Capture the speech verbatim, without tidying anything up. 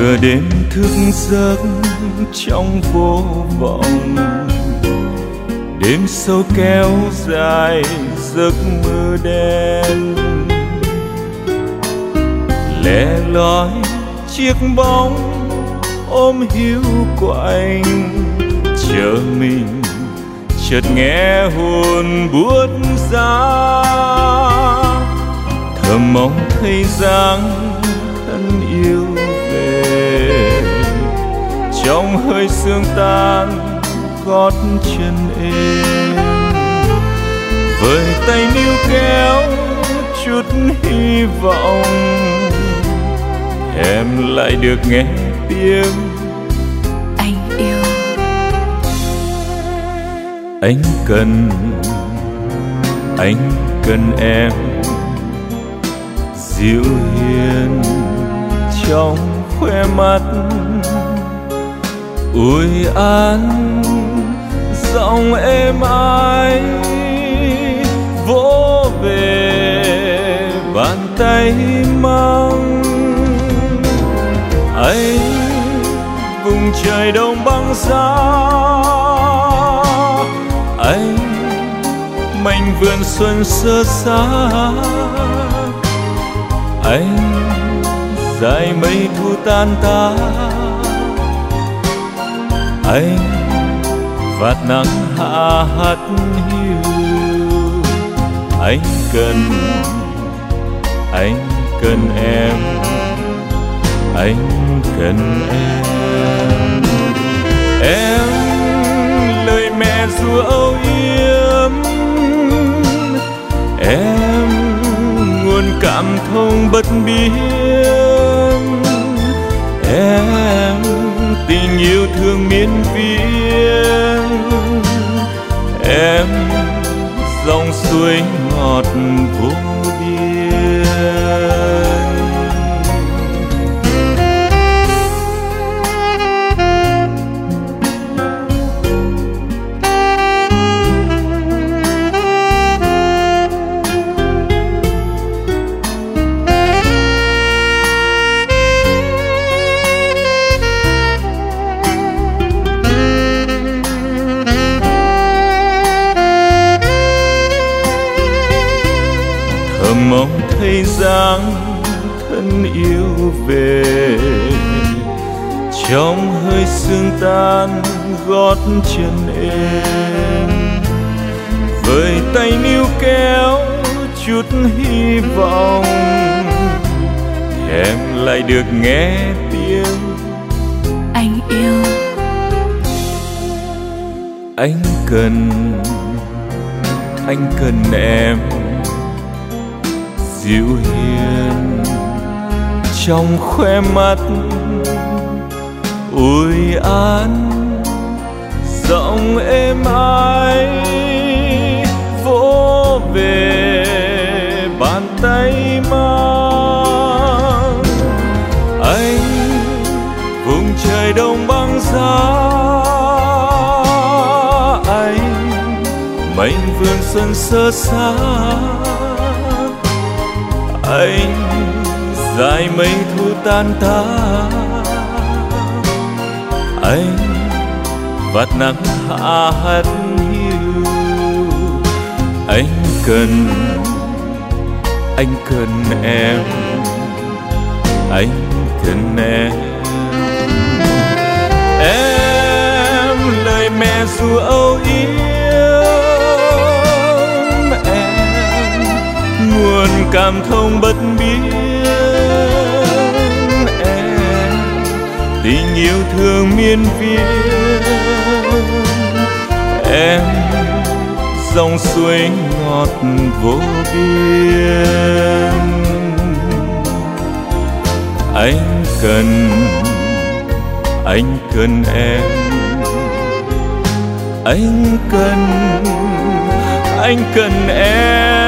nửa đêm thức giấc trong vô vọng, đêm sâu kéo dài giấc mơ đen, lẻ loi chiếc bóng ôm hiu quạnh, chờ mình chợt nghe hồn buốt giá, thầm mong thấy dáng thân yêu về, trong hơi sương tan gót chân êm, vời tay níu kéo chút hy vọng, em lại được nghe tiếng anh yêu. Anh cần, anh cần em dịu hiền trong khóe mắt, ủi an giọng êm ái vỗ về bàn tay mang. Anh vùng trời đông băng giá, anh mảnh vườn xuân sơ xác, anh dải mây thu tan ta, anh vạt nắng hạ hắt hiu. Anh cần, anh cần em, anh cần em. Em lời mẹ ru âu yếm, em nguồn cảm thông bất biến, em tình yêu thương miên viễn, em dòng suối ngọt vô biên. Mong thấy dáng thân yêu về, trong hơi sương tan gót chân êm, vời tay níu kéo chút hy vọng, em lại được nghe tiếng anh yêu. Anh cần, anh cần em dịu hiền trong khóe mắt, ủi an giọng êm ái vỗ về bàn tay mang. Anh vùng trời đông băng giá, anh mảnh vườn xuân sơ xác, anh dải mây thu tan ta, anh vạt nắng hạ hắt hiu. Anh cần, anh cần em, anh cần em. Em lời mẹ ru âu yếm, em nguồn cảm thông bất biến, em tình yêu thương miên viễn, em dòng suối ngọt vô biên. Anh cần, anh cần em, anh cần, anh cần em.